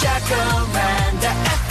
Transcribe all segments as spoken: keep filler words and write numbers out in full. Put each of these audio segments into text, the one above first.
Jacaranda F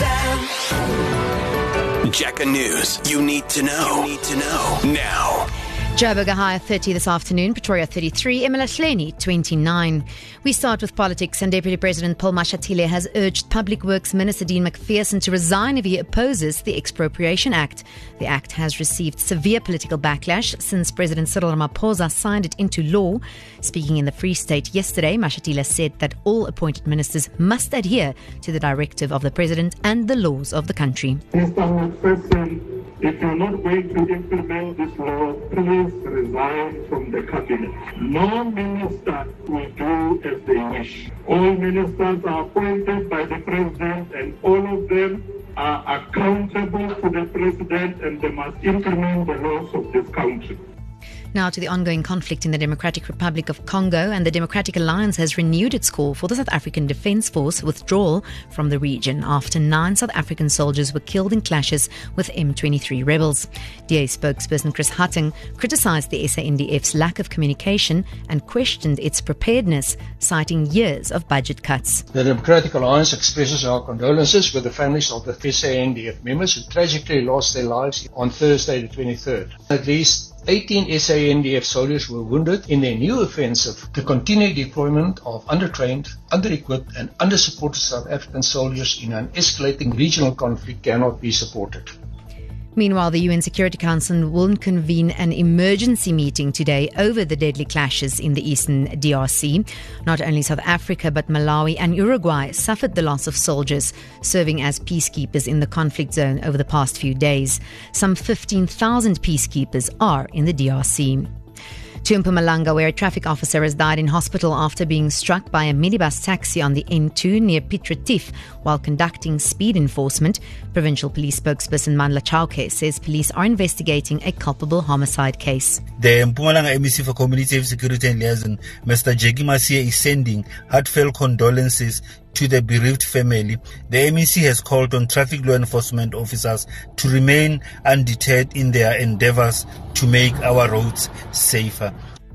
M. Jaca News. You need to know. You need to know now. Joburg a high of thirty this afternoon, Pretoria thirty-three, eMalahleni twenty-nine. We start with politics, and Deputy President Paul Mashatile has urged Public Works Minister Dean McPherson to resign if he opposes the Expropriation Act. The act has received severe political backlash since President Cyril Ramaphosa signed it into law. Speaking in the Free State yesterday, Mashatile said that all appointed ministers must adhere to the directive of the President and the laws of the country. Mister McPherson, if you're not going to implement this law, please resign from the cabinet. No minister will do as they wish. All ministers are appointed by the president, and all of them are accountable to the president, and they must implement the laws of this country. Now to the ongoing conflict in the Democratic Republic of Congo, and the Democratic Alliance has renewed its call for the South African Defence Force withdrawal from the region after nine South African soldiers were killed in clashes with M twenty-three rebels. D A spokesperson Chris Hattingh criticised the S A N D F's lack of communication and questioned its preparedness, citing years of budget cuts. The Democratic Alliance expresses our condolences with the families of the S A N D F members who tragically lost their lives on Thursday the twenty-third. At least eighteen S A N D F soldiers were wounded in their new offensive. The continued deployment of undertrained, under-equipped and under-supported South African soldiers in an escalating regional conflict cannot be supported. Meanwhile, the U N Security Council will convene an emergency meeting today over the deadly clashes in the eastern D R C. Not only South Africa but Malawi and Uruguay suffered the loss of soldiers serving as peacekeepers in the conflict zone over the past few days. Some fifteen thousand peacekeepers are in the D R C. To Mpumalanga, where a traffic officer has died in hospital after being struck by a minibus taxi on the N two near Piet Retief while conducting speed enforcement. Provincial Police spokesperson Mandla Chauke says police are investigating a culpable homicide case. The Mpumalanga M E C for Community Security and Liaison, Mister Jackie Masia, is sending heartfelt condolences to the bereaved family. The M E C has called on traffic law enforcement officers to remain undeterred in their endeavors to make our roads safer.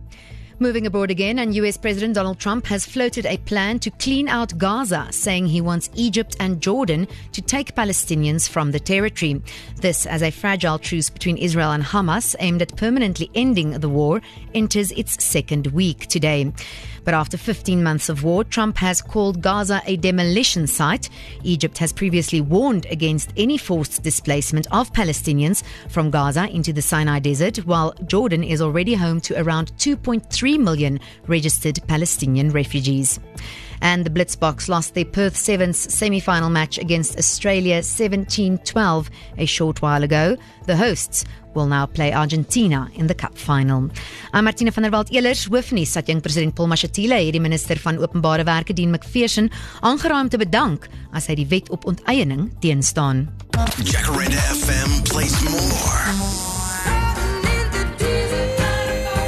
Moving abroad again, and U S President Donald Trump has floated a plan to clean out Gaza, saying he wants Egypt and Jordan to take Palestinians from the territory. This as a fragile truce between Israel and Hamas, aimed at permanently ending the war, enters its second week today. But after fifteen months of war, Trump has called Gaza a demolition site. Egypt has previously warned against any forced displacement of Palestinians from Gaza into the Sinai Desert, while Jordan is already home to around two point three million registered Palestinian refugees. And the Blitzboks lost their Perth Sevens semi-final match against Australia seventeen twelve a short while ago. The hosts will now play Argentina in the cup final. I'm Martina van der Walt-Elers. Hoofnuus dat jong president Paul Mashatile het die minister van Openbare Werke Dean McPherson aangeraai om te bedank as hy die wet op onteiening teenstaan. Jacaranda F M plays more.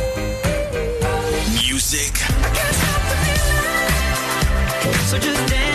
Music. So just dance.